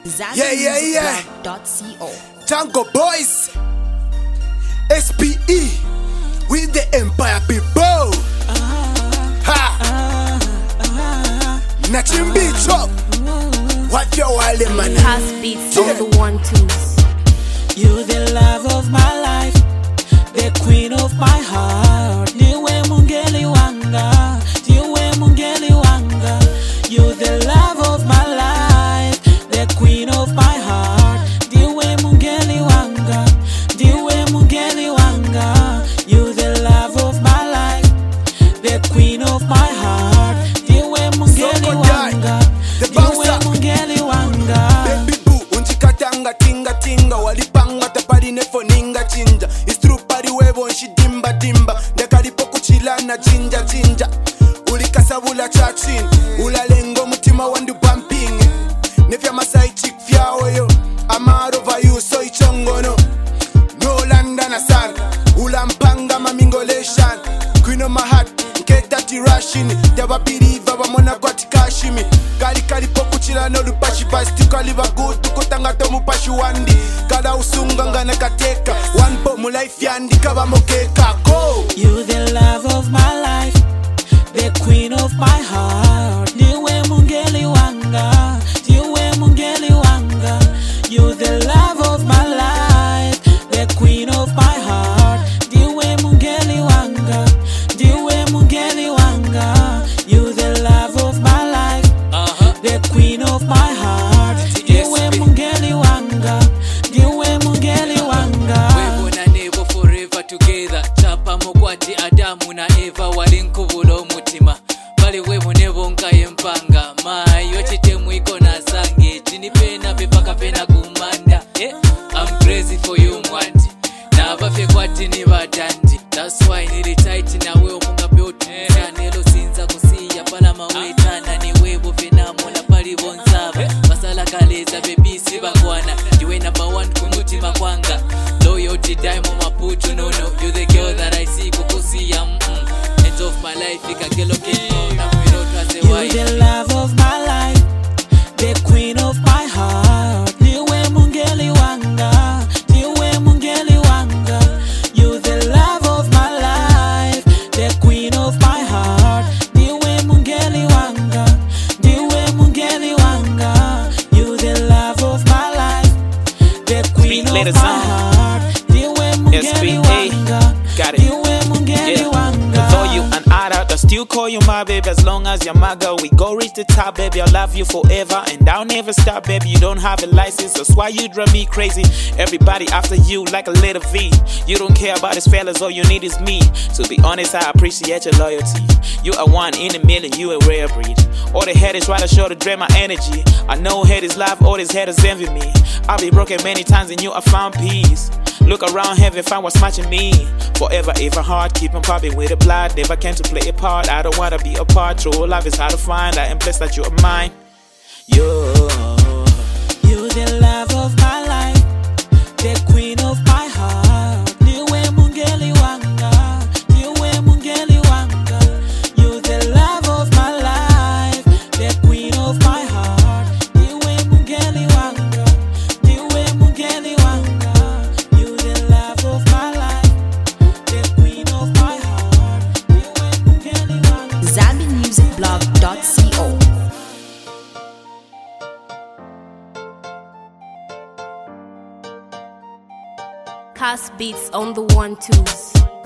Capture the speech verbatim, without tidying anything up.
Yeah, yeah, yeah. .co. Tango Boys, S P E, with the Empire people. Ha! Nachimbi chop. What your wale man? House beats on the one twos. You the love of my life, the queen of my heart. Niwe mungeli wanga, niwe mungeli wanga. You the love of my life, the queen of my heart. Niwe mungeli wanga, niwe mungeli wanga. You the love of my life, the queen of my heart. Niwe mungeli wanga, niwe mungeli wanga. Baby boo, unjikatanga tinga tinga. Walipanga tapari nefo ninga chinja. It's true pari wevo nshidimba dimba. Ndekalipo kuchilana chinja chinja. Ulikasabula chachin, ulalengo mutima wandu bumping. Nefya masai chick fyawo yo. I'm out over you so ichongono. No landana san, ulampanga mamingolation. Queen of my heart, nketati rashini. Daba biriva bamona kwa tikashimi. Kali kali poku chila no lupashi basti. Kali bagutu kutanga tomu pashi wandi. Kada usunga ngana kateka. One bomu life yandi kaba mokeka. Go! You the love of my life, the queen of my heart. Niwe mungeli wanga, niwe mungeli wanga. You the love of my life, the queen of my heart. Niwe mungeli wanga, niwe mungeli wanga. You the love of my life, the queen of my heart. Niwe mungeli wanga, niwe mungeli wanga. Wewe na Nevo forever together. Chapa mokwati Adamu na Eva walinkubula omutima. Bali wewe Nevo nkaye mpanga. Mayo chitemu iko na zange. Chini pena pepaka pena kumanda. Eh, I'm crazy for you mwandi. Na bafe kwati ni badandi. That's why nili tight na wewe munga beauty. Sanelo sinza kusiya pala mawetana. Ni wewe phenomenal pali bonzaba. Masala kaleza baby sibakwana. Diwe number one kumutima kwanga. Loyalty diamond mapucho no no. You the girl that I see kukusiya mm. End of my life ikagelo kino. Na mwiro trase You wife. the love of my life, the queen of my heart. Niwe mungeli wanga, niwe mungeli wanga. You the love of my life, the queen of my heart. Niwe mungeli wanga, niwe mungeli wanga. You the love of my life, the queen of Later, my son. heart. Niwe mungeli wanga, Got it. niwe mungeli Yeah. wanga. Though you an adult, I still call you my baby. As long as you're my girl, we go reach the top, baby. I'll love you forever, and I'll never stop, baby. You don't have a license, that's why you drive me crazy. Everybody after you like a little V. You don't care about his fellas, all you need is me. To be honest, I appreciate your loyalty. You are one in a million, you a rare breed. All the haters try to show to drain my energy. I know haters love, all these haters envy me. I'll be broken many times, and you I found peace. Look around heaven, find what's matching me. Forever, ever hard, keep on popping with the blood. Never came to play a part, I don't wanna be a part. True love is hard to find, I am blessed that you are mine. You, You the love of my life, the queen of my heart. Niwe mungeli wanga, niwe mungeli wanga. You the love of my life, the queen of my heart. Niwe mungeli wanga, niwe mungeli wanga. You the love of my life, the queen of my heart. Niwe mungeli wanga. zambi music blog dot co. House beats on the one twos.